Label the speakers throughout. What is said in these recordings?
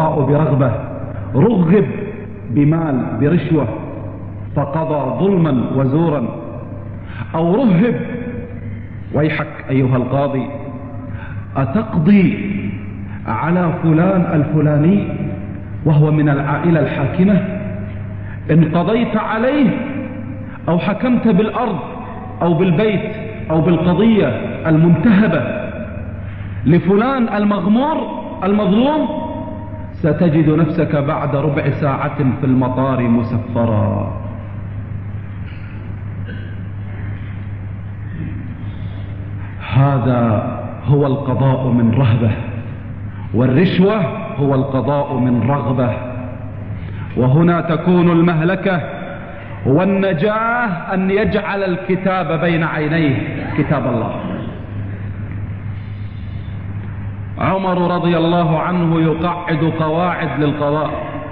Speaker 1: القضاء برغبة، رغب بمال برشوة فقضى ظلما وزورا، أو رهب ويحك أيها القاضي أتقضي على فلان الفلاني وهو من العائلة الحاكمة؟ إن قضيت عليه أو حكمت بالأرض أو بالبيت أو بالقضية المنتهبة لفلان المظلوم ستجد نفسك بعد ربع ساعة في المطار مسفرا. هذا هو القضاء من رهبة، والرشوة هو القضاء من رغبة. وهنا تكون المهلكة والنجاة أن يجعل الكتاب بين عينيه، كتاب الله. عمر رضي الله عنه يقعد قواعد للقضاء.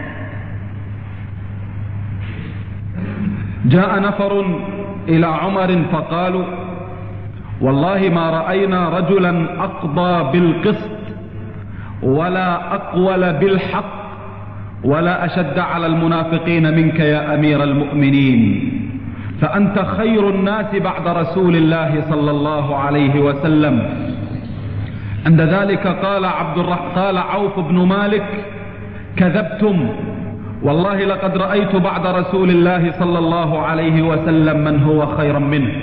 Speaker 1: جاء نفر إلى عمر فقالوا: والله ما رأينا رجلا أقضى بالقسط ولا أقول بالحق ولا أشد على المنافقين منك يا أمير المؤمنين، فأنت خير الناس بعد رسول الله صلى الله عليه وسلم. عند ذلك قال عوف بن مالك: كذبتم، والله لقد رأيت بعد رسول الله صلى الله عليه وسلم من هو خيرا منه.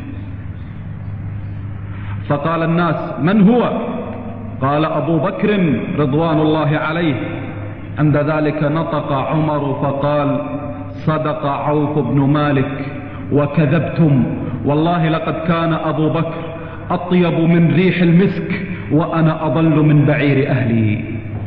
Speaker 1: فقال الناس: من هو؟ قال: أبو بكر رضوان الله عليه. عند ذلك نطق عمر فقال: صدق عوف بن مالك وكذبتم، والله لقد كان أبو بكر أطيب من ريح المسك وأنا أضل من بعير أهلي.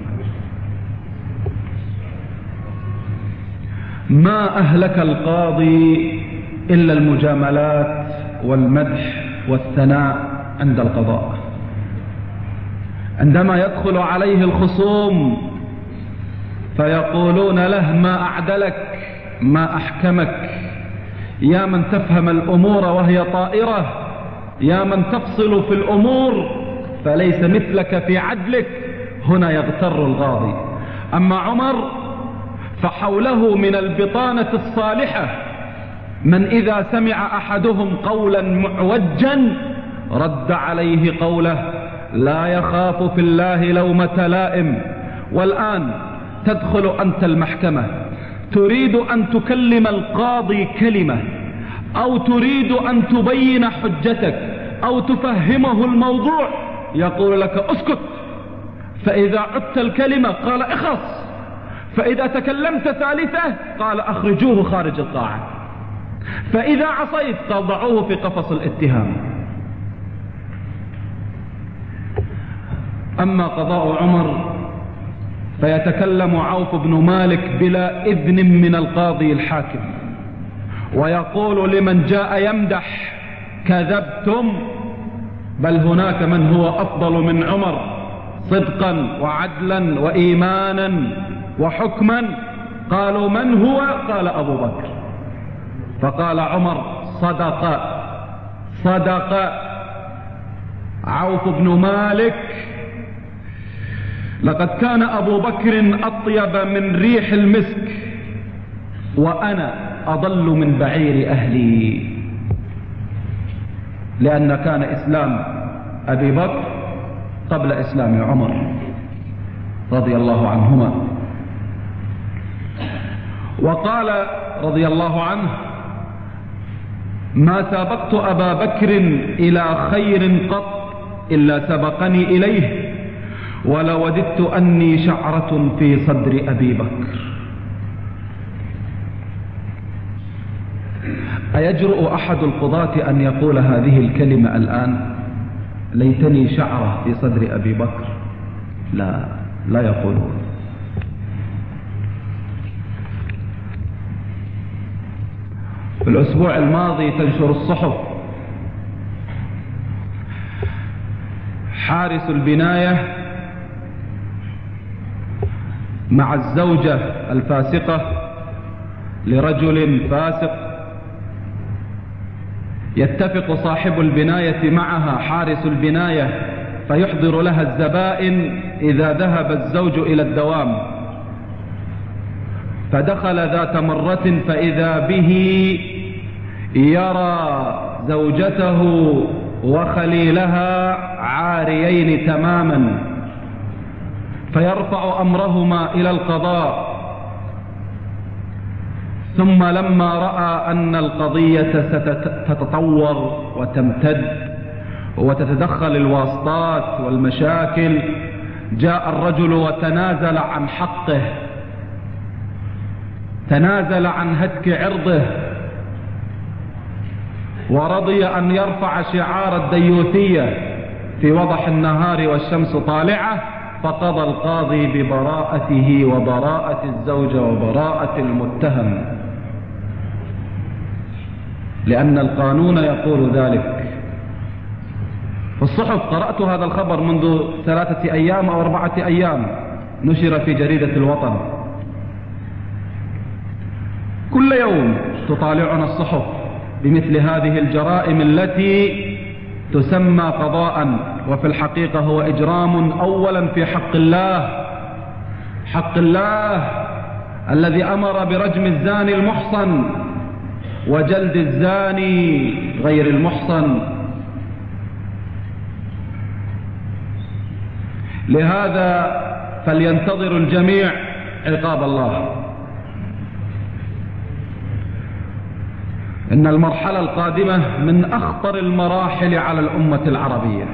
Speaker 1: ما أهلك القاضي إلا المجاملات والمدح والثناء عند القضاء. عندما يدخل عليه الخصوم فيقولون له: ما أعدلك، ما أحكمك، يا من تفهم الأمور وهي طائرة، يا من تفصل في الأمور فليس مثلك في عدلك. هنا يغتر القاضي. أما عمر فحوله من البطانة الصالحة من إذا سمع أحدهم قولا معوجا رد عليه قوله: لا يخاف في الله لومة لائم. والآن تدخل أنت المحكمة تريد أن تكلم القاضي كلمة، أو تريد أن تبين حجتك أو تفهمه الموضوع، يقول لك: اسكت. فإذا عدت الكلمة قال: اخص. فإذا تكلمت ثالثة قال: أخرجوه خارج القاعة. فإذا عصيت قال: ضعوه في قفص الاتهام. أما قضاء عمر فيتكلم عوف بن مالك بلا إذن من القاضي الحاكم ويقول لمن جاء يمدح: كذبتم، بل هناك من هو أفضل من عمر صدقا وعدلا وإيمانا وحكما. قالوا: من هو؟ قال: أبو بكر. فقال عمر: صدق عوف بن مالك، لقد كان أبو بكر أطيب من ريح المسك وأنا أضل من بعير أهلي. لأن كان إسلام أبي بكر قبل إسلام عمر رضي الله عنهما. وقال رضي الله عنه: ما سابقت أبا بكر إلى خير قط إلا سبقني إليه، ولوددت أني شعرة في صدر أبي بكر. أيجرؤ أحد القضاة أن يقول هذه الكلمة الآن: ليتني شعرة في صدر أبي بكر؟ لا يقولون. في الأسبوع الماضي تنشر الصحف حارس البناية مع الزوجة الفاسقة لرجل فاسق، يتفق صاحب البناية معها حارس البناية فيحضر لها الزبائن إذا ذهب الزوج إلى الدوام. فدخل ذات مرة فإذا به يرى زوجته وخليلها عاريين تماما، فيرفع أمرهما إلى القضاء. ثم لما رأى أن القضية ستتطور وتمتد وتتدخل الواسطات والمشاكل، جاء الرجل وتنازل عن حقه، تنازل عن هتك عرضه، ورضي أن يرفع شعار الديوثية في وضح النهار والشمس طالعة. فقضى القاضي ببراءته وبراءة الزوجة وبراءة المتهم، لأن القانون يقول ذلك. في الصحف قرأت هذا الخبر منذ 3 أيام أو 4 أيام، نشر في جريدة الوطن. كل يوم تطالعنا الصحف بمثل هذه الجرائم التي تسمى قضاء، وفي الحقيقة هو إجرام أولا في حق الله، حق الله الذي أمر برجم الزاني المحصن وجلد الزاني غير المحصن. لهذا فلينتظر الجميع عقاب الله. إن المرحلة القادمة من أخطر المراحل على الأمة العربية.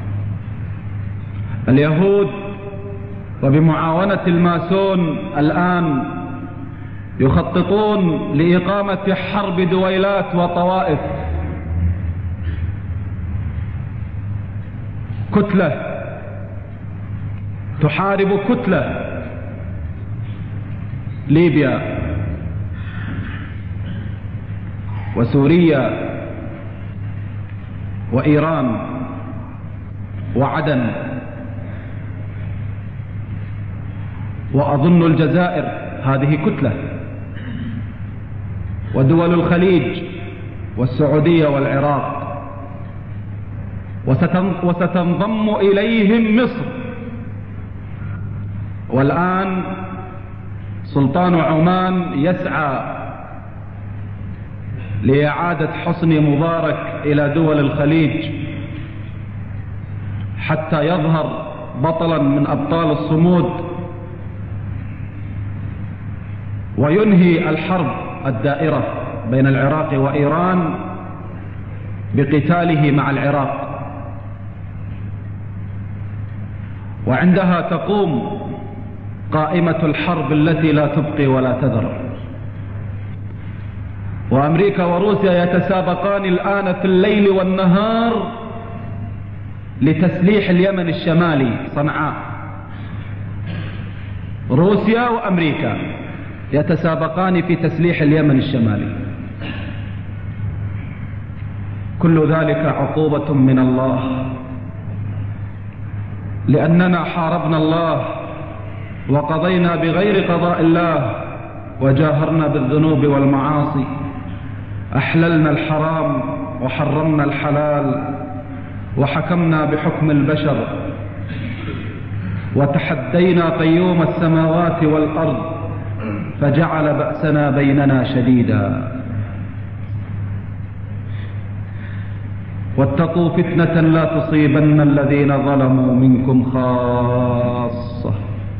Speaker 1: اليهود وبمعاونة الماسون الآن يخططون لإقامة حرب دويلات وطوائف، كتلة تحارب كتلة. ليبيا وسوريا وإيران وعدن، وأظن الجزائر هذه كتلة، ودول الخليج والسعودية والعراق، وستنضم إليهم مصر. والآن سلطان عمان يسعى لإعادة حسني مبارك إلى دول الخليج حتى يظهر بطلا من أبطال الصمود وينهي الحرب الدائرة بين العراق وإيران بقتاله مع العراق. وعندها تقوم قائمة الحرب التي لا تبقي ولا تذر. وأمريكا وروسيا يتسابقان الآن في الليل والنهار لتسليح اليمن الشمالي صنعاء. روسيا وأمريكا يتسابقان في تسليح اليمن الشمالي. كل ذلك عقوبة من الله، لأننا حاربنا الله وقضينا بغير قضاء الله، وجاهرنا بالذنوب والمعاصي، أحللنا الحرام وحرمنا الحلال، وحكمنا بحكم البشر، وتحدينا قيوم السماوات والأرض فجعل بأسنا بيننا شديدا. واتقوا فتنة لا تصيبن الذين ظلموا منكم خاصة.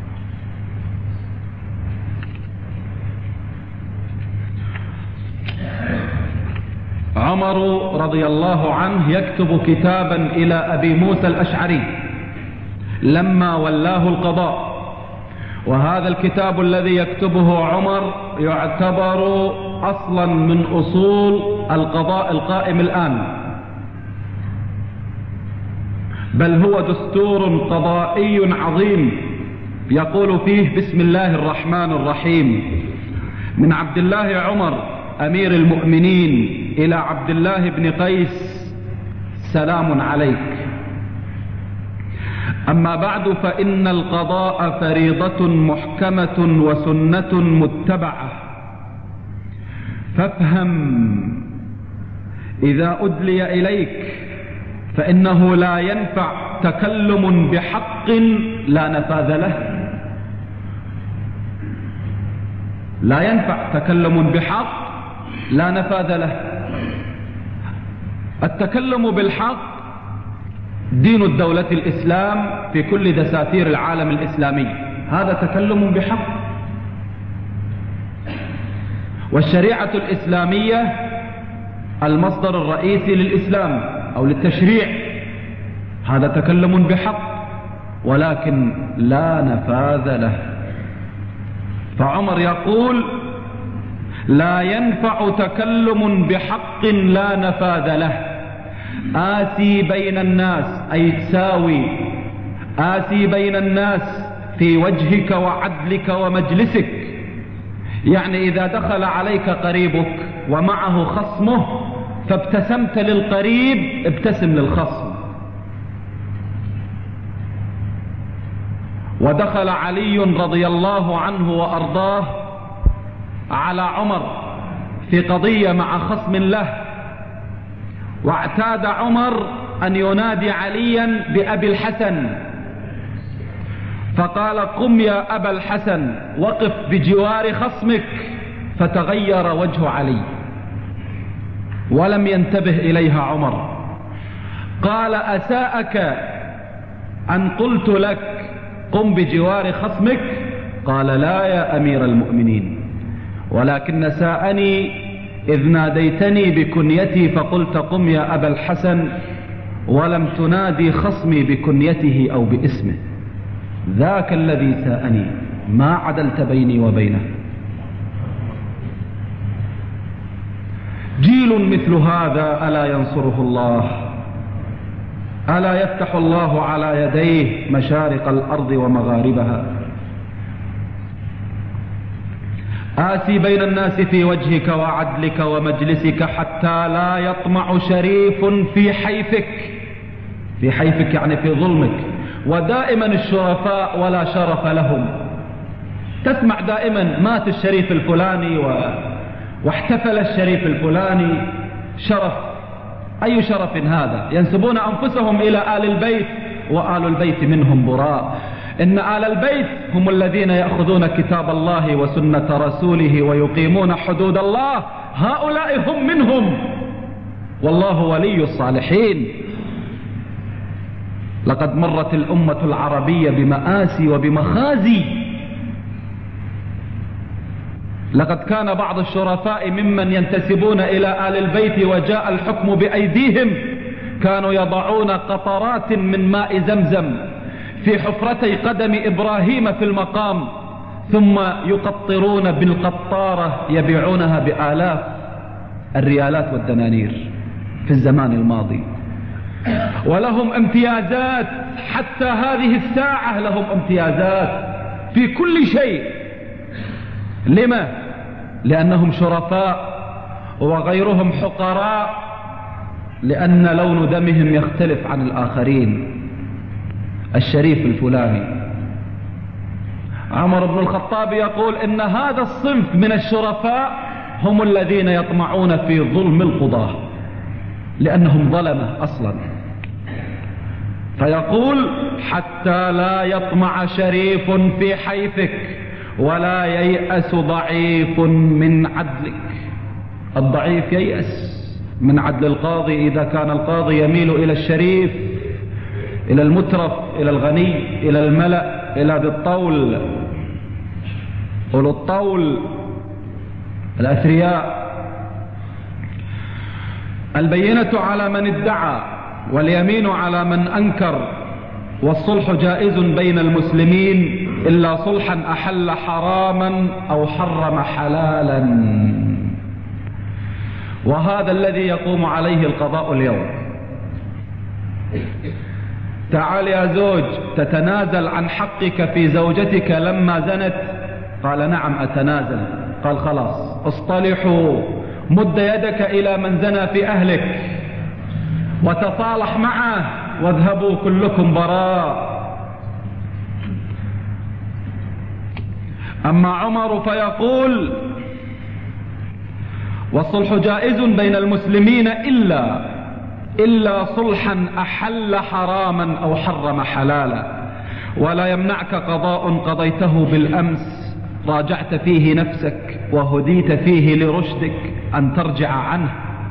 Speaker 1: عمر رضي الله عنه يكتب كتابا إلى أبي موسى الأشعري لما ولاه القضاء، وهذا الكتاب الذي يكتبه عمر يعتبر أصلا من أصول القضاء القائم الآن، بل هو دستور قضائي عظيم يقول فيه: بسم الله الرحمن الرحيم، من عبد الله عمر أمير المؤمنين إلى عبد الله بن قيس، سلام عليك. أما بعد، فإن القضاء فريضة محكمة وسنة متبعة، فافهم إذا أدلي إليك فإنه لا ينفع تكلم بحق لا نفاذ له. لا ينفع تكلم بحق لا نفاذ له. التكلم بالحق دين الدولة الإسلام في كل دساتير العالم الإسلامي، هذا تكلم بحق. والشريعة الإسلامية المصدر الرئيسي للإسلام أو للتشريع، هذا تكلم بحق ولكن لا نفاذ له. فعمر يقول لا ينفع تكلم بحق لا نفاذ له. آسي بين الناس أي تساوي، آسي بين الناس في وجهك وعدلك ومجلسك، يعني إذا دخل عليك قريبك ومعه خصمه فابتسمت للقريب ابتسم للخصم. ودخل علي رضي الله عنه وأرضاه على عمر في قضية مع خصم له، واعتاد عمر أن ينادي عليا بأبي الحسن، فقال قم يا أبا الحسن وقف بجوار خصمك، فتغير وجه علي ولم ينتبه إليها عمر. قال أساءك أن قلت لك قم بجوار خصمك؟ قال لا يا أمير المؤمنين، ولكن ساءني إذ ناديتني بكنيتي فقلت قم يا أبا الحسن ولم تنادي خصمي بكنيته أو باسمه، ذاك الذي ساءني، ما عدلت بيني وبينه. جيل مثل هذا ألا ينصره الله؟ ألا يفتح الله على يديه مشارق الأرض ومغاربها؟ آسي بين الناس في وجهك وعدلك ومجلسك حتى لا يطمع شريف في حيفك. في حيفك يعني في ظلمك. ودائما الشرفاء ولا شرف لهم. تسمع دائما مات الشريف الفلاني واحتفل الشريف الفلاني. شرف، أي شرف هذا؟ ينسبون أنفسهم إلى آل البيت وآل البيت منهم براء. إن آل البيت هم الذين يأخذون كتاب الله وسنة رسوله ويقيمون حدود الله، هؤلاء هم منهم، والله ولي الصالحين. لقد مرت الأمة العربية بمآسي وبمخازي. لقد كان بعض الشرفاء ممن ينتسبون إلى آل البيت وجاء الحكم بأيديهم كانوا يضعون قطرات من ماء زمزم في حفرتي قدم إبراهيم في المقام، ثم يقطرون بالقطارة يبيعونها بآلاف الريالات والدنانير في الزمان الماضي. ولهم امتيازات حتى هذه الساعة، لهم امتيازات في كل شيء. لما؟ لأنهم شرفاء وغيرهم حقراء، لأن لون دمهم يختلف عن الآخرين. الشريف الفلاني. عمر بن الخطاب يقول إن هذا الصنف من الشرفاء هم الذين يطمعون في ظلم القضاة، لأنهم ظلمة أصلا. فيقول حتى لا يطمع شريف في حيفك ولا ييأس ضعيف من عدلك. الضعيف ييأس من عدل القاضي إذا كان القاضي يميل إلى الشريف، إلى المترف، إلى الغني، إلى الملأ، إلى ذي الطول، أولو الطول، الأثرياء. البينة على من ادعى واليمين على من أنكر، والصلح جائز بين المسلمين إلا صلحا أحل حراما أو حرم حلالا. وهذا الذي يقوم عليه القضاء اليوم. تعال يا زوج تتنازل عن حقك في زوجتك لما زنت؟ قال نعم أتنازل. قال خلاص اصطلحوا، مد يدك إلى من زنى في أهلك وتصالح معه واذهبوا كلكم براء. أما عمر فيقول والصلح جائز بين المسلمين إلا إلا صلحا أحل حراما أو حرم حلالا، ولا يمنعك قضاء قضيته بالأمس راجعت فيه نفسك وهديت فيه لرشدك أن ترجع عنه.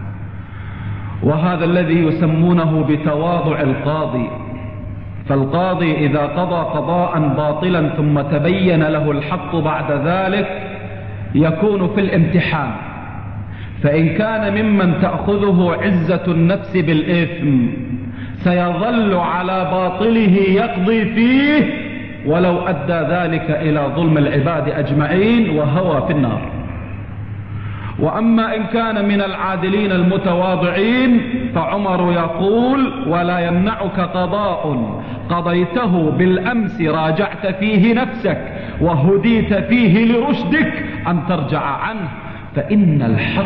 Speaker 1: وهذا الذي يسمونه بتواضع القاضي. فالقاضي إذا قضى قضاء باطلا ثم تبين له الحق بعد ذلك يكون في الامتحان، فإن كان ممن تأخذه عزة النفس بالإثم سيظل على باطله يقضي فيه ولو أدى ذلك إلى ظلم العباد أجمعين وهوى في النار. وأما إن كان من العادلين المتواضعين فعمر يقول: ولا يمنعك قضاء قضيته بالأمس راجعت فيه نفسك وهديت فيه لرشدك أن ترجع عنه، فإن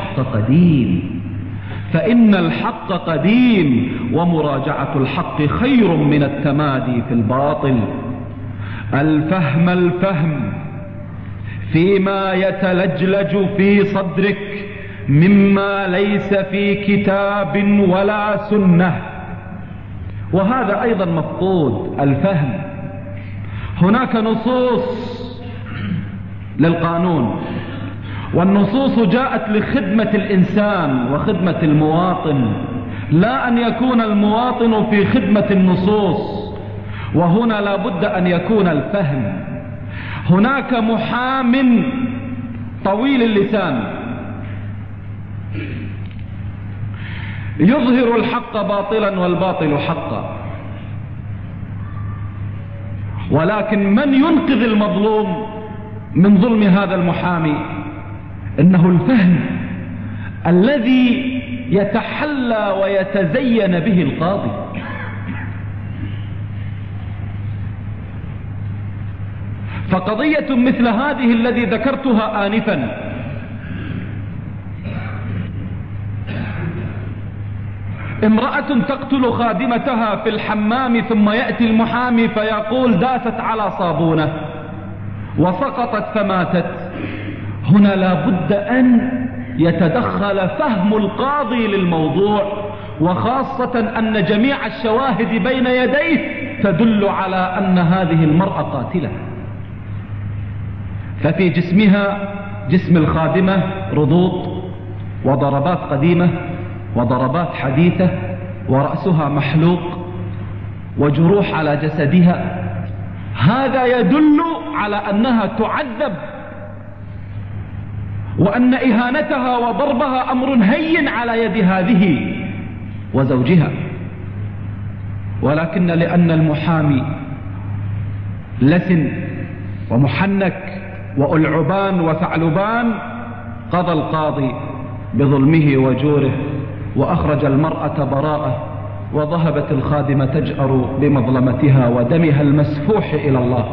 Speaker 1: الحق قديم ومراجعة الحق خير من التمادي في الباطل. الفهم فيما يتلجلج في صدرك مما ليس في كتاب ولا سنة، وهذا أيضا مفقود. الفهم، هناك نصوص للقانون، والنصوص جاءت لخدمة الإنسان وخدمة المواطن، لا أن يكون المواطن في خدمة النصوص. وهنا لا بد أن يكون الفهم. هناك محام طويل اللسان يظهر الحق باطلا والباطل حقا، ولكن من ينقذ المظلوم من ظلم هذا المحامي؟ إنه الفهم الذي يتحلى ويتزين به القاضي. فقضية مثل هذه الذي ذكرتها آنفا، امرأة تقتل خادمتها في الحمام ثم يأتي المحامي فيقول: داست على صابونة وسقطت فماتت. هنا لا بد أن يتدخل فهم القاضي للموضوع، وخاصة أن جميع الشواهد بين يديه تدل على أن هذه المرأة قاتلة. ففي جسمها، جسم الخادمة، رضوض وضربات قديمة وضربات حديثة، ورأسها محلوق وجروح على جسدها. هذا يدل على أنها تعذب، وأن إهانتها وضربها أمر هين على يد هذه وزوجها. ولكن لأن المحامي لسن ومحنك وألعبان وثعلبان، قضى القاضي بظلمه وجوره وأخرج المرأة براءة، وذهبت الخادمة تجأر بمظلمتها ودمها المسفوح إلى الله.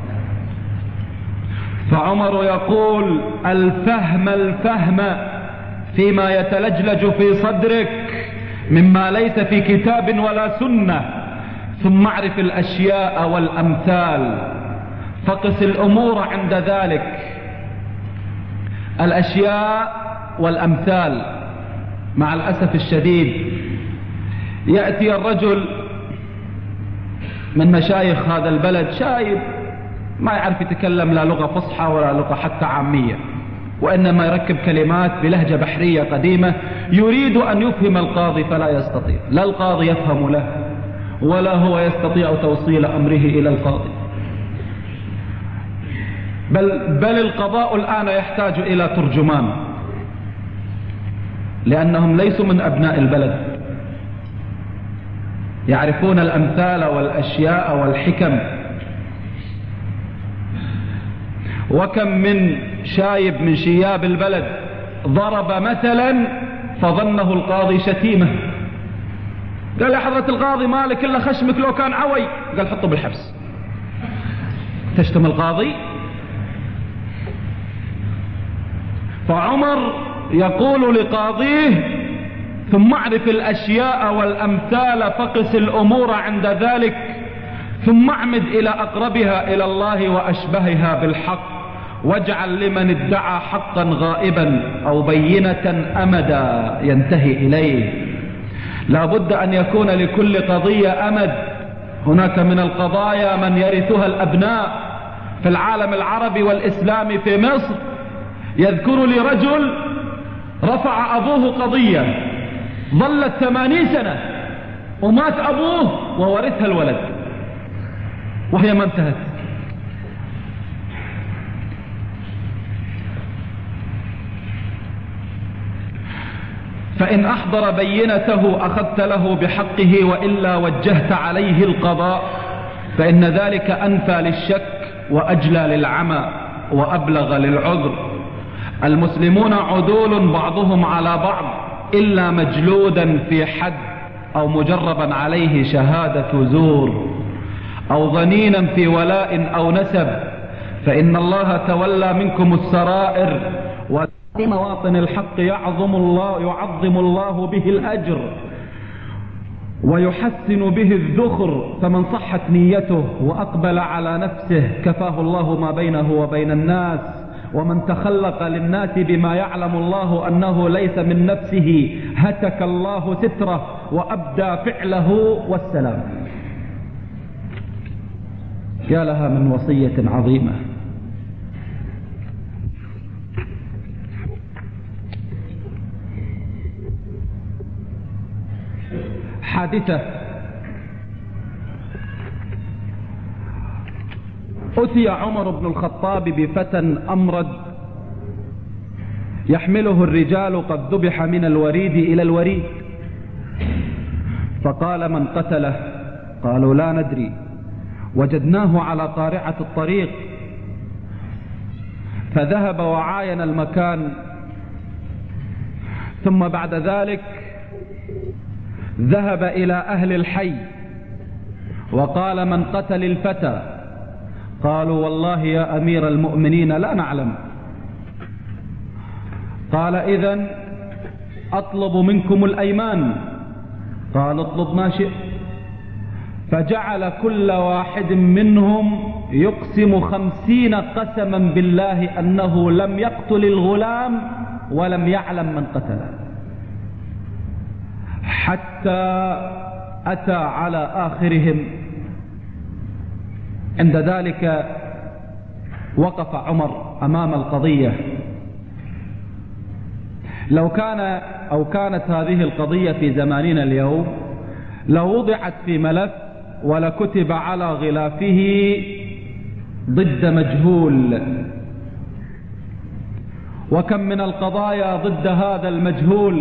Speaker 1: فعمر يقول: الفهم فيما يتلجلج في صدرك مما ليس في كتاب ولا سنة، ثم اعرف الأشياء والأمثال فقس الأمور عند ذلك. الأشياء والأمثال، مع الأسف الشديد يأتي الرجل من مشايخ هذا البلد شايب ما يعرف يتكلم لا لغة فصحى ولا لغة حتى عامية، وإنما يركب كلمات بلهجة بحرية قديمة يريد أن يفهم القاضي فلا يستطيع، لا القاضي يفهم له ولا هو يستطيع توصيل أمره إلى القاضي. بل القضاء الآن يحتاج إلى ترجمان، لأنهم ليسوا من أبناء البلد، يعرفون الأمثال والأشياء والحكم. وكم من شايب من شياب البلد ضرب مثلا فظنه القاضي شتيمة، قال: يا حضرة القاضي مالك إلا خشمك لو كان عوي، قال: حطه بالحبس. تشتم القاضي؟ فعمر يقول لقاضيه: ثم اعرف الأشياء والأمثال فقس الأمور عند ذلك، ثم اعمد إلى أقربها إلى الله وأشبهها بالحق، واجعل لمن ادعى حقا غائبا أو بينة أمدا ينتهي إليه. لا بد أن يكون لكل قضية أمد. هناك من القضايا من يرثها الأبناء في العالم العربي والإسلامي. في مصر يذكر لي رجل رفع أبوه قضية ظلت 80 سنة ومات أبوه وورثها الولد وهي ما انتهت. فإن أحضر بينته أخذت له بحقه وإلا وجهت عليه القضاء، فإن ذلك أنفى للشك وأجلى للعمى وأبلغ للعذر. المسلمون عدول بعضهم على بعض إلا مجلودا في حد أو مجربا عليه شهادة زور أو ظنينا في ولاء أو نسب، فإن الله تولى منكم السرائر. وفي مواطن الحق يعظم الله به الأجر ويحسن به الذخر، فمن صحت نيته وأقبل على نفسه كفاه الله ما بينه وبين الناس. ومن تخلق للناس بما يعلم الله أنه ليس من نفسه هتك الله ستره وأبدى فعله والسلام. يا لها من وصية عظيمة. حادثة أتي عمر بن الخطاب بفتى أمرد يحمله الرجال قد ذبح من الوريد إلى الوريد، فقال من قتله؟ قالوا لا ندري، وجدناه على قارعة الطريق. فذهب وعاين المكان، ثم بعد ذلك ذهب إلى أهل الحي وقال من قتل الفتى؟ قالوا والله يا أمير المؤمنين لا نعلم. قال إذن أطلب منكم الأيمان. قال اطلب ما شئت. فجعل كل واحد منهم يقسم 50 قسما بالله أنه لم يقتل الغلام ولم يعلم من قتله، حتى أتى على آخرهم. عند ذلك وقف عمر أمام القضية. لو كانت هذه القضية في زماننا اليوم لوضعت في ملف ولكتب على غلافه ضد مجهول. وكم من القضايا ضد هذا المجهول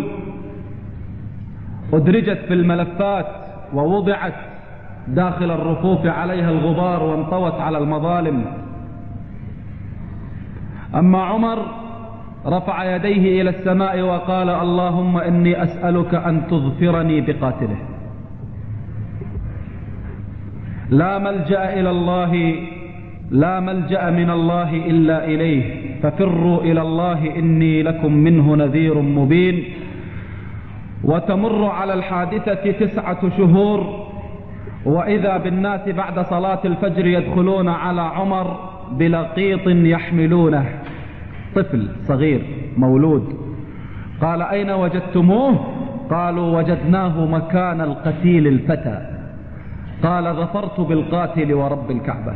Speaker 1: أدرجت في الملفات ووضعت داخل الرفوف عليها الغبار وانطوت على المظالم. أما عمر رفع يديه إلى السماء وقال اللهم إني أسألك أن تظفرني بقاتله. لا ملجأ من الله إلا إليه، ففروا إلى الله إني لكم منه نذير مبين. وتمر على الحادثة 9 شهور، وإذا بالناس بعد صلاة الفجر يدخلون على عمر بلقيط يحملونه، طفل صغير مولود. قال أين وجدتموه؟ قالوا وجدناه مكان القتيل الفتى. قال ظفرت بالقاتل ورب الكعبة.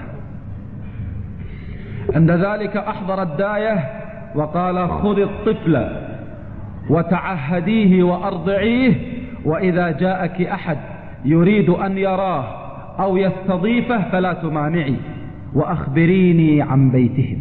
Speaker 1: عند ذلك أحضر الداية وقال خذ الطفل وتعهديه وأرضعيه، وإذا جاءك أحد يريد أن يراه أو يستضيفه فلا تمانعي، وأخبريني عن بيتهم.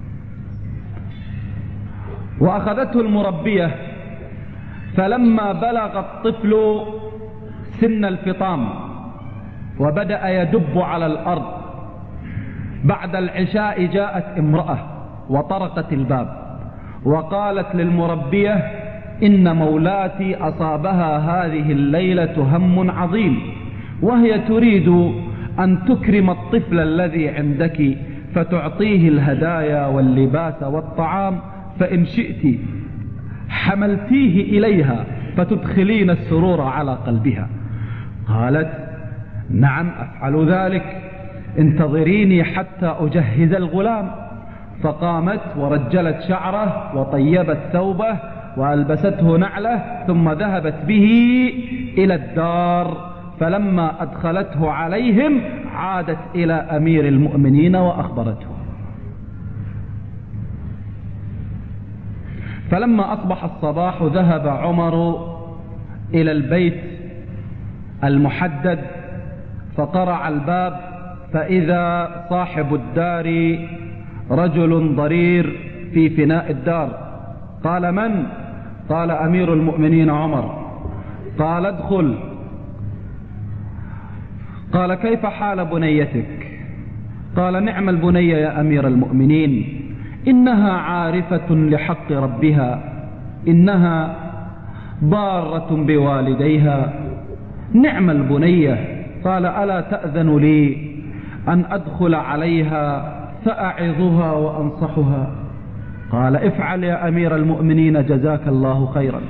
Speaker 1: وأخذته المربية، فلما بلغ الطفل سن الفطام وبدأ يدب على الأرض بعد العشاء جاءت امرأة وطرقت الباب وقالت للمربية إن مولاتي أصابها هذه الليلة هم عظيم، وهي تريد أن تكرم الطفل الذي عندك فتعطيه الهدايا واللباس والطعام، فإن شئت حملتيه إليها فتدخلين السرور على قلبها. قالت نعم أفعل ذلك، انتظريني حتى أجهز الغلام. فقامت ورجلت شعره وطيبت ثوبه وألبسته نعله ثم ذهبت به إلى الدار، فلما أدخلته عليهم عادت إلى أمير المؤمنين وأخبرته. فلما أصبح الصباح ذهب عمر إلى البيت المحدد فقرع الباب، فإذا صاحب الدار رجل ضرير في فناء الدار. قال: من؟ قال: أمير المؤمنين عمر. قال: ادخل. قال: كيف حال بنيتك؟ قال: نعم البنية يا أمير المؤمنين، إنها عارفة لحق ربها، إنها بارة بوالديها، نعم البنية. قال: ألا تأذن لي أن أدخل عليها فأعظها وأنصحها؟ قال: افعل يا أمير المؤمنين جزاك الله خيرا.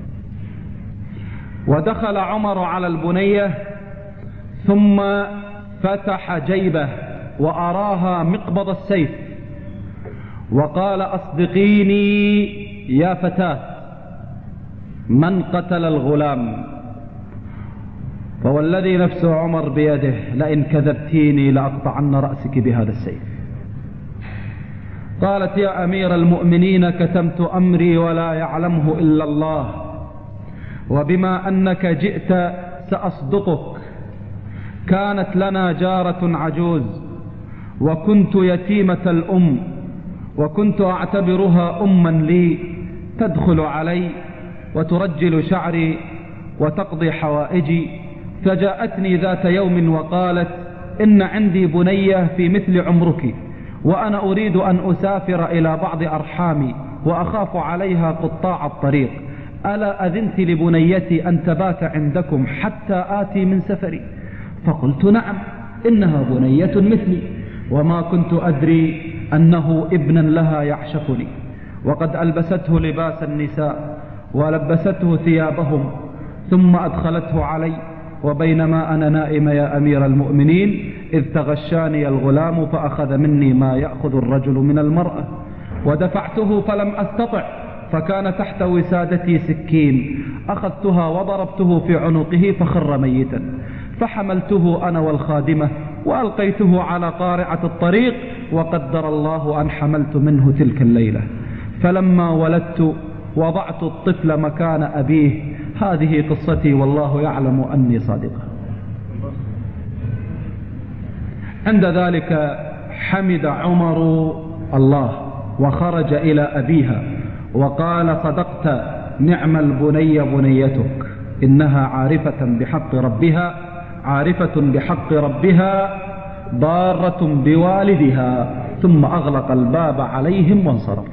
Speaker 1: ودخل عمر على البنية ثم فتح جيبه وأراها مقبض السيف وقال: أصدقيني يا فتاة، من قتل الغلام؟ فوالذي نفس عمر بيده لئن كذبتيني لأقطعن رأسك بهذا السيف. قالت: يا أمير المؤمنين كتمت أمري ولا يعلمه إلا الله، وبما أنك جئت سأصدقك. كانت لنا جارة عجوز وكنت يتيمة الأم، وكنت أعتبرها أما لي، تدخل علي وترجل شعري وتقضي حوائجي. فجاءتني ذات يوم وقالت: إن عندي بنية في مثل عمرك، وأنا أريد أن أسافر إلى بعض أرحامي وأخاف عليها قطاع الطريق، ألا أذنت لبنيتي أن تبات عندكم حتى آتي من سفري؟ فقلت: نعم، إنها بنية مثلي، وما كنت أدري أنه ابنا لها يعشقني. وقد ألبسته لباس النساء ولبسته ثيابهم ثم أدخلته علي، وبينما أنا نائم يا أمير المؤمنين إذ تغشاني الغلام فأخذ مني ما يأخذ الرجل من المرأة، ودفعته فلم أستطع، فكان تحت وسادتي سكين، أخذتها وضربته في عنقه فخر ميتا، فحملته أنا والخادمة وألقيته على قارعة الطريق، وقدر الله أن حملت منه تلك الليلة. فلما ولدت وضعت الطفل مكان أبيه. هذه قصتي والله يعلم أني صادقة. عند ذلك حمد عمر الله وخرج إلى أبيها وقال: صدقت، نعم البني بنيتك، إنها عارفة بحق ربها، عارفة بحق ربها، ضارة بوالدها. ثم أغلق الباب عليهم وانصرف.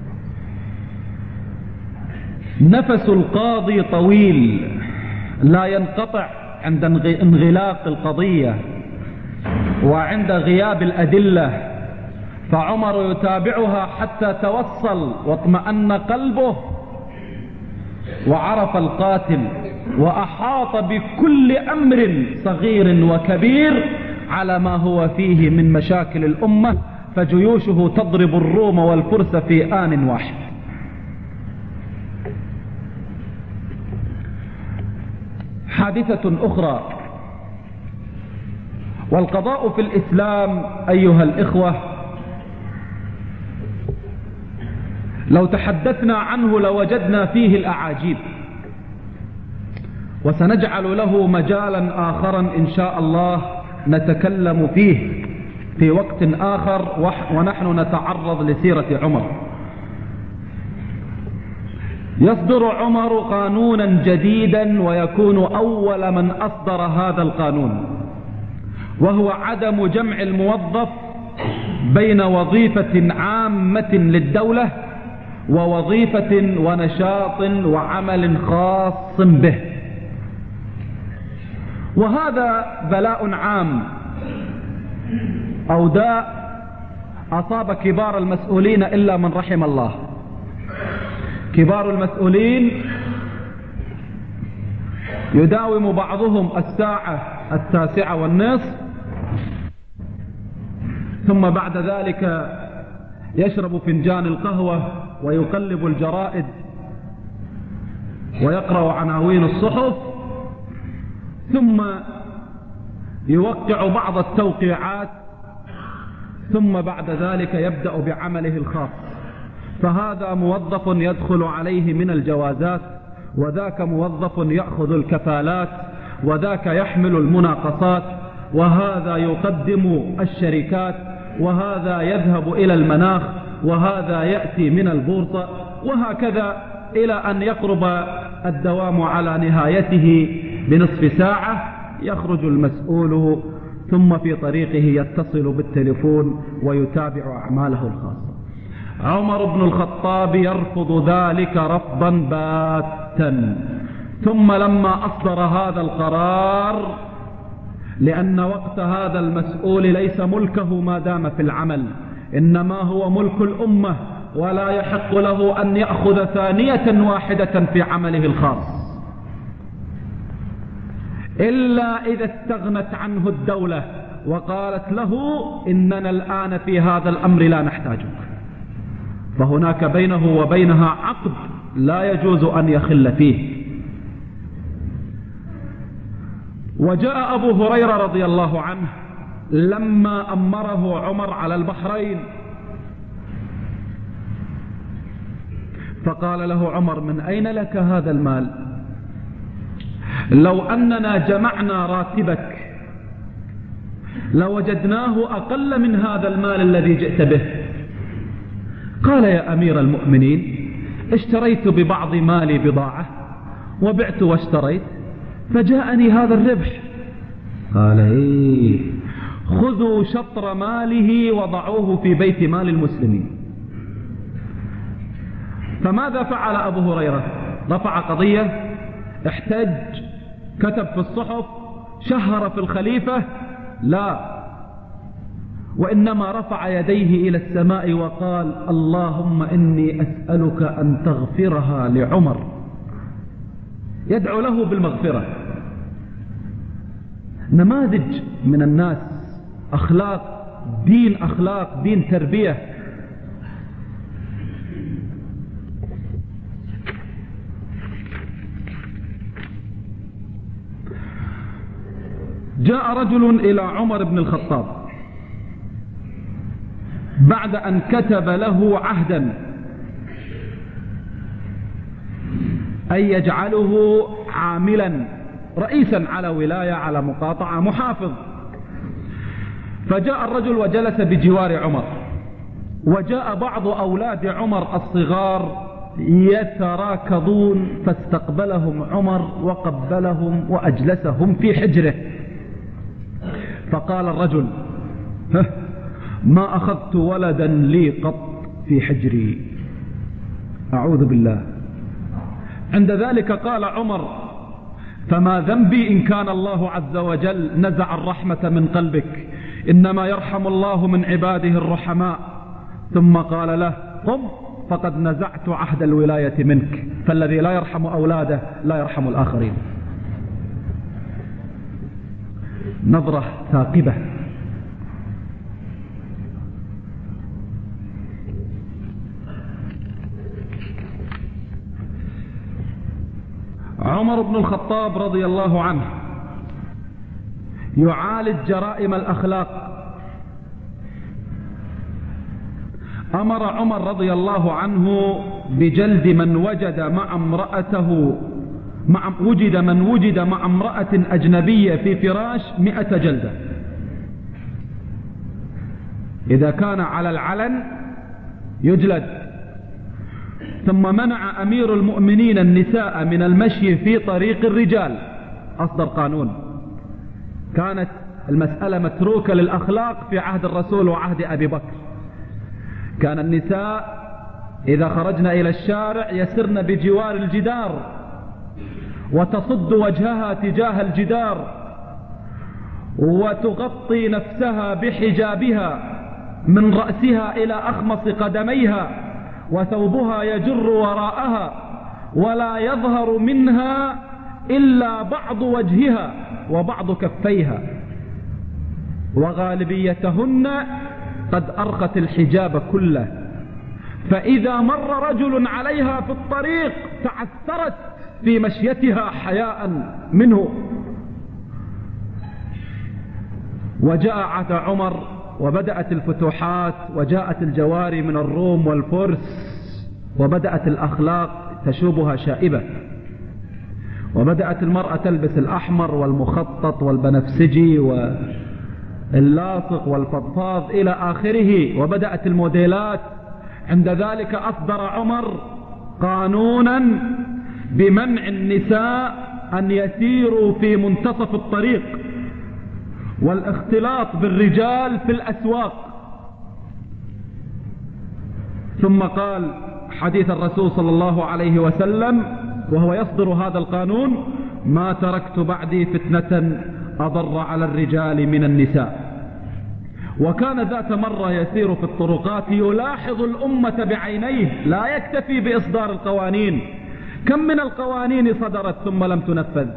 Speaker 1: نفس القاضي طويل لا ينقطع عند انغلاق القضية وعند غياب الأدلة، فعمر يتابعها حتى توصل واطمأن قلبه وعرف القاتل، وأحاط بكل أمر صغير وكبير على ما هو فيه من مشاكل الأمة، فجيوشه تضرب الروم والفرس في آن واحد. حادثة أخرى، والقضاء في الإسلام أيها الإخوة لو تحدثنا عنه لوجدنا فيه الأعاجيب، وسنجعل له مجالا آخرا إن شاء الله نتكلم فيه في وقت آخر ونحن نتعرض لسيرة عمر. يصدر عمر قانونا جديدا ويكون أول من أصدر هذا القانون، وهو عدم جمع الموظف بين وظيفة عامة للدولة ووظيفة ونشاط وعمل خاص به. وهذا بلاء عام أو داء أصاب كبار المسؤولين إلا من رحم الله. كبار المسؤولين يداوم بعضهم الساعة 9:30 ثم بعد ذلك يشرب فنجان القهوة ويقلب الجرائد ويقرأ عناوين الصحف، ثم يوقع بعض التوقيعات، ثم بعد ذلك يبدأ بعمله الخاص. فهذا موظف يدخل عليه من الجوازات، وذاك موظف يأخذ الكفالات، وذاك يحمل المناقصات، وهذا يقدم الشركات، وهذا يذهب إلى المناخ، وهذا يأتي من البورصة، وهكذا إلى أن يقرب الدوام على نهايته بنصف ساعة. يخرج المسؤول ثم في طريقه يتصل بالتليفون ويتابع أعماله الخاصة. عمر بن الخطاب يرفض ذلك رفضا باتا. ثم لما أصدر هذا القرار، لأن وقت هذا المسؤول ليس ملكه ما دام في العمل، إنما هو ملك الأمة، ولا يحق له أن يأخذ ثانية واحدة في عمله الخاص إلا إذا استغنت عنه الدولة وقالت له إننا الآن في هذا الأمر لا نحتاجك، فهناك بينه وبينها عقد لا يجوز أن يخل فيه. وجاء أبو هريرة رضي الله عنه لما أمره عمر على البحرين، فقال له عمر: من أين لك هذا المال؟ لو أننا جمعنا راتبك لوجدناه أقل من هذا المال الذي جئت به. قال: يا أمير المؤمنين، اشتريت ببعض مالي بضاعة وبعت واشتريت فجاءني هذا الربح. قال: إيه، خذوا شطر ماله وضعوه في بيت مال المسلمين. فماذا فعل أبو هريرة؟ رفع قضية، احتج، كتب في الصحف، شهر في الخليفة؟ لا، وإنما رفع يديه إلى السماء وقال: اللهم إني أسألك أن تغفرها لعمر. يدعو له بالمغفرة. نماذج من الناس، أخلاق دين، أخلاق دين، تربية. جاء رجل إلى عمر بن الخطاب بعد أن كتب له عهدا أن يجعله عاملا رئيسا على ولاية، على مقاطعة، محافظ. فجاء الرجل وجلس بجوار عمر، وجاء بعض أولاد عمر الصغار يتراكضون، فاستقبلهم عمر وقبلهم وأجلسهم في حجره. فقال الرجل: ما أخذت ولدا لي قط في حجري، أعوذ بالله. عند ذلك قال عمر: فما ذنبي إن كان الله عز وجل نزع الرحمة من قلبك، إنما يرحم الله من عباده الرحماء. ثم قال له: قم، فقد نزعت عهد الولاية منك، فالذي لا يرحم أولاده لا يرحم الآخرين. نظرة ثاقبة. عمر بن الخطاب رضي الله عنه يعالج جرائم الأخلاق. أمر عمر رضي الله عنه بجلد من وجد مع امرأته وجد مع امرأة أجنبية في فراش 100 جلدة. إذا كان على العلن يجلد. ثم منع أمير المؤمنين النساء من المشي في طريق الرجال، أصدر قانون. كانت المسألة متروكة للأخلاق في عهد الرسول وعهد أبي بكر. كان النساء إذا خرجن إلى الشارع يسرن بجوار الجدار وتصد وجهها تجاه الجدار وتغطي نفسها بحجابها من رأسها إلى أخمص قدميها، وثوبها يجر وراءها، ولا يظهر منها إلا بعض وجهها وبعض كفيها، وغالبيتهن قد أرخت الحجاب كله. فإذا مر رجل عليها في الطريق تعثرت في مشيتها حياء منه. وجاء عهد عمر وبدأت الفتوحات، وجاءت الجواري من الروم والفرس، وبدأت الأخلاق تشوبها شائبة، وبدأت المرأة تلبس الأحمر والمخطط والبنفسجي واللاصق والفضفاض إلى آخره، وبدأت الموديلات. عند ذلك أصدر عمر قانونا بمنع النساء أن يسيروا في منتصف الطريق والاختلاط بالرجال في الأسواق. ثم قال حديث الرسول صلى الله عليه وسلم وهو يصدر هذا القانون: ما تركت بعدي فتنة أضر على الرجال من النساء. وكان ذات مرة يسير في الطرقات يلاحظ الأمة بعينيه، لا يكتفي بإصدار القوانين. كم من القوانين صدرت ثم لم تنفذ.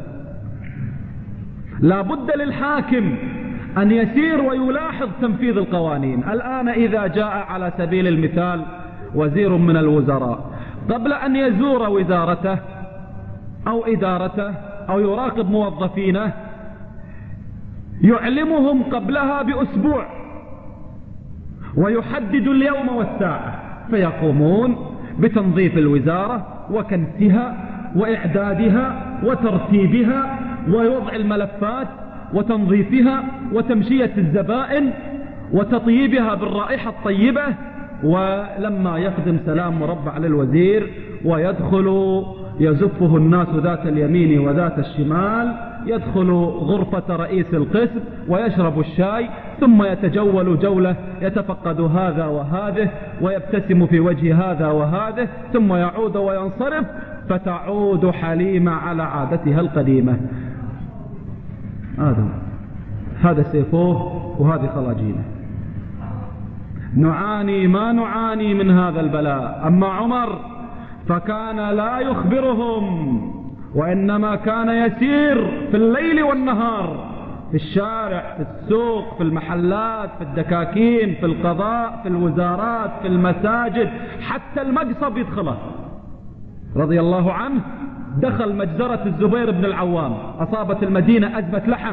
Speaker 1: لا بد للحاكم أن يسير ويلاحظ تنفيذ القوانين. الآن إذا جاء على سبيل المثال وزير من الوزراء، قبل أن يزور وزارته أو إدارته أو يراقب موظفينه، يعلمهم قبلها بأسبوع ويحدد اليوم والساعة، فيقومون بتنظيف الوزارة وكنسها وإعدادها وترتيبها ووضع الملفات وتنظيفها وتمشية الزبائن وتطييبها بالرائحة الطيبة. ولما يقدم سلام مربع للوزير ويدخل يزفه الناس ذات اليمين وذات الشمال، يدخل غرفة رئيس القسم ويشرب الشاي، ثم يتجول جولة يتفقد هذا وهذه ويبتسم في وجه هذا وهذه، ثم يعود وينصرف، فتعود حليمة على عادتها القديمة. هذا سيفوه وهذه خلاجينه. نعاني ما نعاني من هذا البلاء. أما عمر فكان لا يخبرهم، وإنما كان يسير في الليل والنهار في الشارع، في السوق، في المحلات، في الدكاكين، في القضاء، في الوزارات، في المساجد، حتى المقصب يدخله. رضي الله عنه دخل مجزرة الزبير بن العوام، أصابت المدينة أزمة لحم،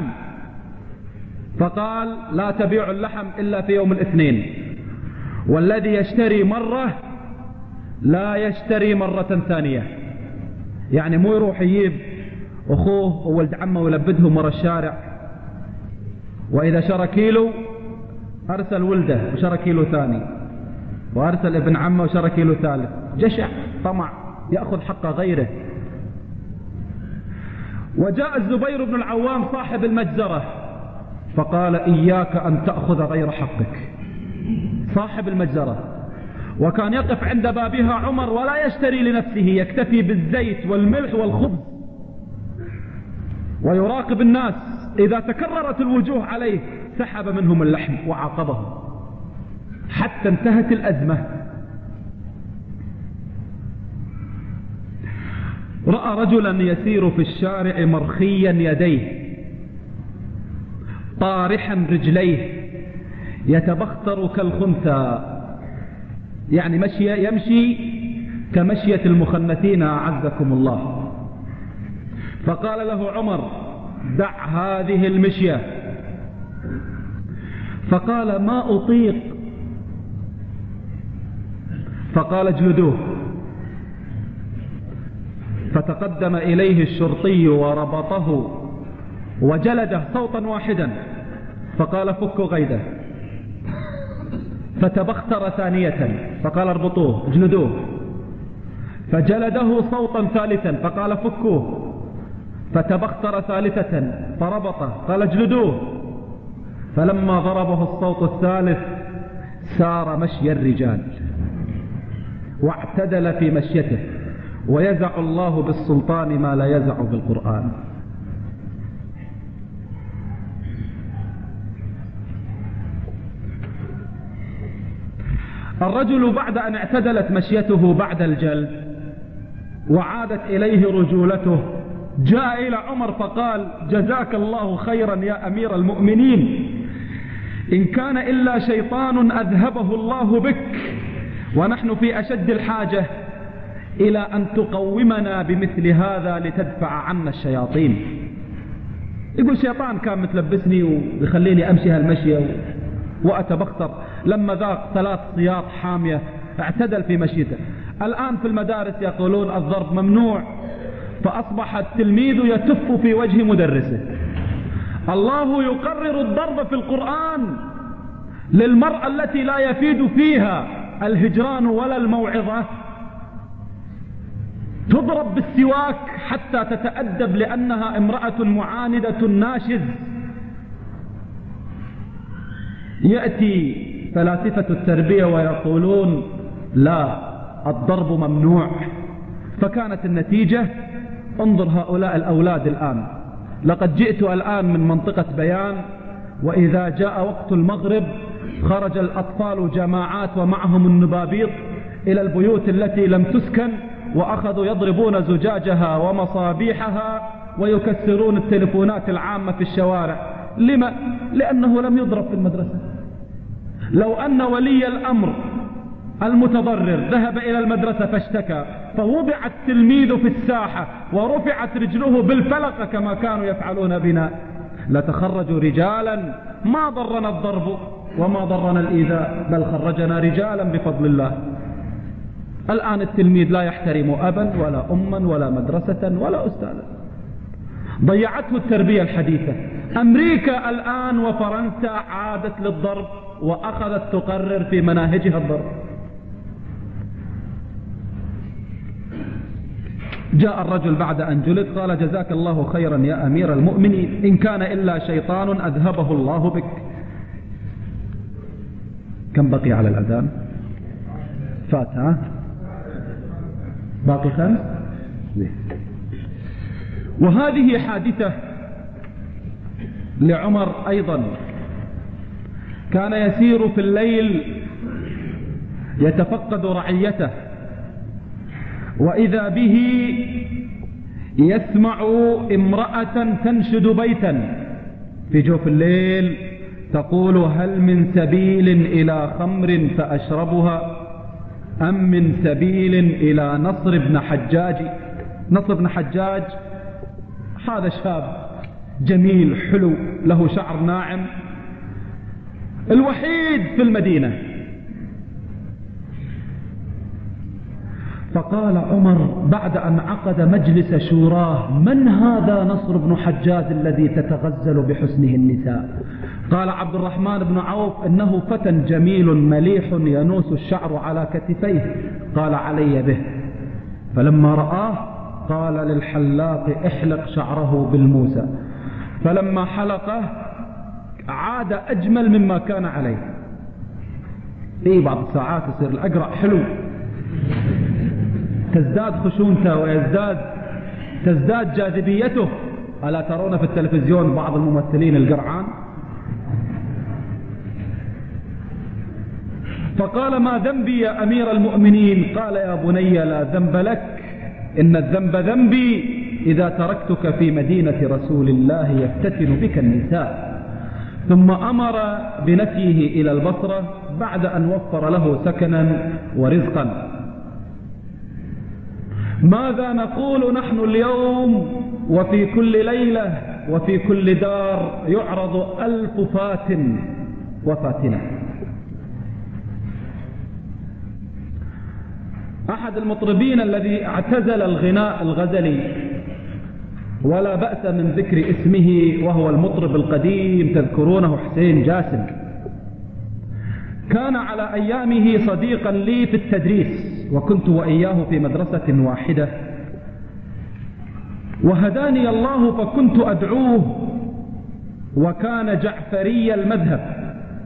Speaker 1: فقال: لا تبيع اللحم إلا في يوم الاثنين، والذي يشتري مرة لا يشتري مرة ثانية. يعني مو يروح يجيب أخوه وولد عمه ويلبدهم ورا الشارع، وإذا شرى كيلو أرسل ولده وشرى كيلو ثاني، وأرسل ابن عمه وشرى كيلو ثالث. جشع، طمع، يأخذ حق غيره. وجاء الزبير بن العوام صاحب المجزرة فقال: إياك أن تأخذ غير حقك. صاحب المجزرة، وكان يقف عند بابها عمر ولا يشتري لنفسه، يكتفي بالزيت والملح والخبز، ويراقب الناس. إذا تكررت الوجوه عليه سحب منهم اللحم وعاقبهم حتى انتهت الأزمة. رأى رجلا يسير في الشارع مرخيا يديه طارحا رجليه يتبختر كالخنثى، يعني يمشي كمشية المخنثين أعزكم الله. فقال له عمر: دع هذه المشية. فقال: ما أطيق. فقال: اجلدوه. فتقدم إليه الشرطي وربطه وجلده صوتا واحدا، فقال: فكوا قيده. فتبختر ثانية فقال: اربطوه اجلدوه. فجلده صوتا ثالثا فقال: فكوه. فتبختر ثالثة فربطه قال: اجلدوه. فلما ضربه الصوت الثالث سار مشي الرجال واعتدل في مشيته. ويزع الله بالسلطان ما لا يزع بالقرآن. الرجل بعد أن اعتدلت مشيته بعد الجلد وعادت إليه رجولته، جاء إلى عمر فقال: جزاك الله خيرا يا أمير المؤمنين، إن كان إلا شيطان أذهبه الله بك، ونحن في أشد الحاجة إلى أن تقومنا بمثل هذا لتدفع عنا الشياطين. يقول الشيطان كان متلبسني ويخليني أمشي هالمشية وأتبختر، لما ذاق 3 صياط حامية اعتدل في مشيته. الآن في المدارس يقولون الضرب ممنوع، فأصبح التلميذ يتف في وجه مدرسه. الله يقرر الضرب في القرآن للمرأة التي لا يفيد فيها الهجران ولا الموعظة، تضرب بالسواك حتى تتأدب لأنها امرأة معاندة ناشز. يأتي فلاسفة التربية ويقولون لا، الضرب ممنوع. فكانت النتيجة، انظر هؤلاء الأولاد الآن. لقد جئت الآن من منطقة بيان، وإذا جاء وقت المغرب خرج الأطفال جماعات ومعهم النبابيط إلى البيوت التي لم تسكن، وأخذوا يضربون زجاجها ومصابيحها ويكسرون التلفونات العامة في الشوارع. لما؟ لأنه لم يضرب في المدرسة. لو أن ولي الأمر المتضرر ذهب إلى المدرسة فاشتكى، فوضع التلميذ في الساحة ورفعت رجله بالفلقة كما كانوا يفعلون بنا، لتخرجوا رجالا ما ضرنا الضرب وما ضرنا الإيذاء، بل خرجنا رجالا بفضل الله. الآن التلميذ لا يحترم أبا ولا أما ولا مدرسة ولا أستاذا. ضيعته التربية الحديثة. أمريكا الآن وفرنسا عادت للضرب وأخذت تقرر في مناهجها الضرب. جاء الرجل بعد أن جلد قال: جزاك الله خيرا يا أمير المؤمنين، إن كان إلا شيطان أذهبه الله بك. كم بقي على الأذان؟ فات ها؟ باقي 5. وهذه حادثة لعمر أيضا، كان يسير في الليل يتفقد رعيته، وإذا به يسمع امرأة تنشد بيتا في جوف الليل تقول: هل من سبيل إلى خمر فأشربها أم من سبيل إلى نصر بن حجاج. نصر بن حجاج هذا شاب جميل حلو له شعر ناعم، الوحيد في المدينة. فقال عمر بعد أن عقد مجلس شوراه: من هذا نصر بن حجاج الذي تتغزل بحسنه النساء؟ قال عبد الرحمن بن عوف: إنه فتى جميل مليح ينوس الشعر على كتفيه. قال: علي به. فلما رآه قال للحلاق: احلق شعره بالموسى. فلما حلقه عاد أجمل مما كان عليه. في بعض الساعات يصير الأقرع حلو، تزداد خشونته تزداد جاذبيته. ألا ترون في التلفزيون بعض الممثلين القرعان؟ فقال: ما ذنبي يا أمير المؤمنين؟ قال: يا بني لا ذنب لك، إن الذنب ذنبي إذا تركتك في مدينة رسول الله يفتتن بك النساء. ثم أمر بنفيه إلى البصرة بعد أن وفر له سكنا ورزقا. ماذا نقول نحن اليوم وفي كل ليلة وفي كل دار يعرض 1000 فاتن وفاتنة؟ أحد المطربين الذي اعتزل الغناء الغزلي ولا بأس من ذكر اسمه، وهو المطرب القديم تذكرونه حسين جاسم، كان على أيامه صديقا لي في التدريس، وكنت وإياه في مدرسة واحدة، وهداني الله فكنت أدعوه، وكان جعفري المذهب.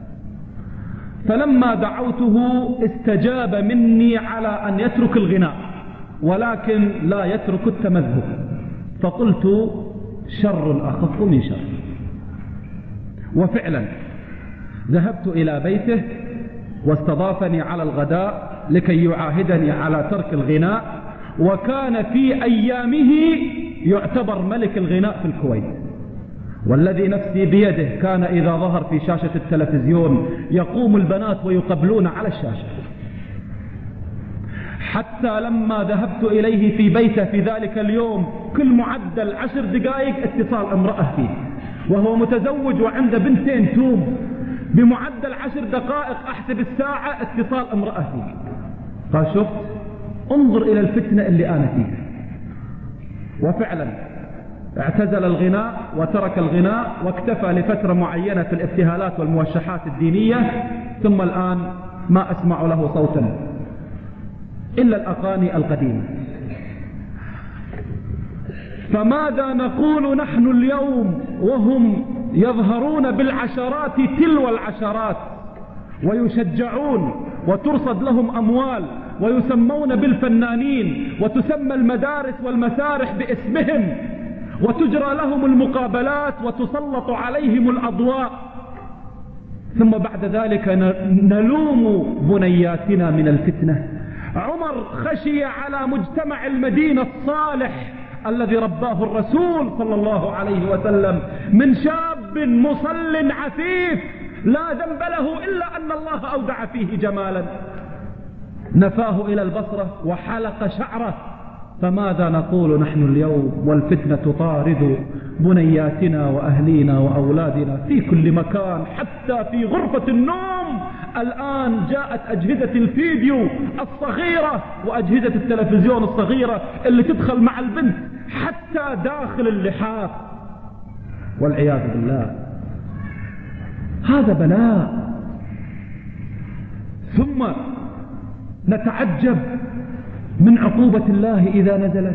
Speaker 1: فلما دعوته استجاب مني على أن يترك الغناء ولكن لا يترك التمذهب، فقلت: شر أخف من شر. وفعلا ذهبت إلى بيته واستضافني على الغداء لكي يعاهدني على ترك الغناء، وكان في أيامه يعتبر ملك الغناء في الكويت. والذي نفسي بيده كان إذا ظهر في شاشة التلفزيون يقوم البنات ويقبلون على الشاشة، حتى لما ذهبت إليه في بيته في ذلك اليوم كل معدل 10 دقائق اتصال امرأة فيه، وهو متزوج وعنده بنتين توم، بمعدل 10 دقائق أحسب الساعة اتصال امرأة فيه. قال شفت، انظر إلى الفتنة اللي أنا فيها. وفعلا اعتزل الغناء وترك الغناء واكتفى لفترة معينة في الابتهالات والموشحات الدينية، ثم الآن ما أسمع له صوتا إلا الأغاني القديمة. فماذا نقول نحن اليوم وهم يظهرون بالعشرات تلو العشرات ويشجعون وترصد لهم أموال ويسمون بالفنانين وتسمى المدارس والمسارح باسمهم وتجرى لهم المقابلات وتسلط عليهم الأضواء، ثم بعد ذلك نلوم بنياتنا من الفتنة؟ عمر خشي على مجتمع المدينة الصالح الذي رباه الرسول صلى الله عليه وسلم من شاب مصل عفيف لا ذنب له إلا أن الله أودع فيه جمالا، نفاه إلى البصرة وحلق شعره. فماذا نقول نحن اليوم والفتنة تطارد بنياتنا وأهلينا وأولادنا في كل مكان، حتى في غرفة النوم الآن جاءت أجهزة الفيديو الصغيرة وأجهزة التلفزيون الصغيرة اللي تدخل مع البنت حتى داخل اللحاف والعياذ بالله. هذا بلاء. ثم نتعجب من عقوبة الله إذا نزلت.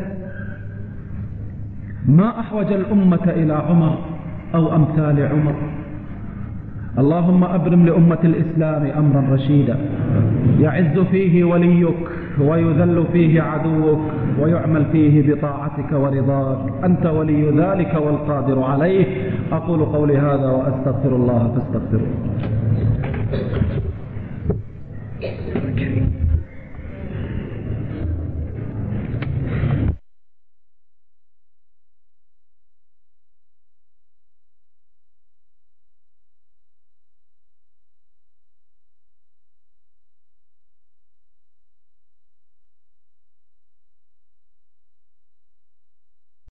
Speaker 1: ما أحوج الأمة إلى عمر أو أمثال عمر. اللهم أبرم لأمة الإسلام أمرا رشيدا يعز فيه وليك ويذل فيه عدوك ويعمل فيه بطاعتك ورضاك، أنت ولي ذلك والقادر عليه. أقول قولي هذا وأستغفر الله فاستغفروه.